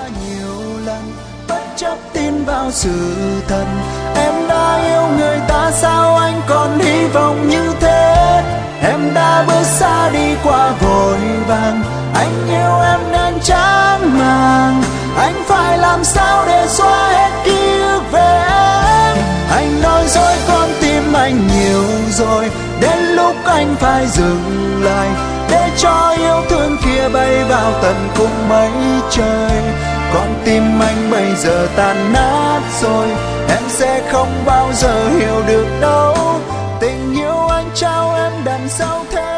nhiều lần bất chấp tin vào sự thật. Em đã yêu người ta sao anh còn hy vọng như thế? Em đã bước xa đi qua vội vàng, anh yêu em nên chán màng. Anh phải làm sao để xóa hết ký ức về em? Anh nói dối con tim anh nhiều rồi, đến lúc anh phải dừng lại để cho yêu thương kia bay vào tận cùng mây trời. Con tim anh bây giờ tan nát rồi, em sẽ không bao giờ hiểu được đâu. Tình yêu anh trao em đằng sau thế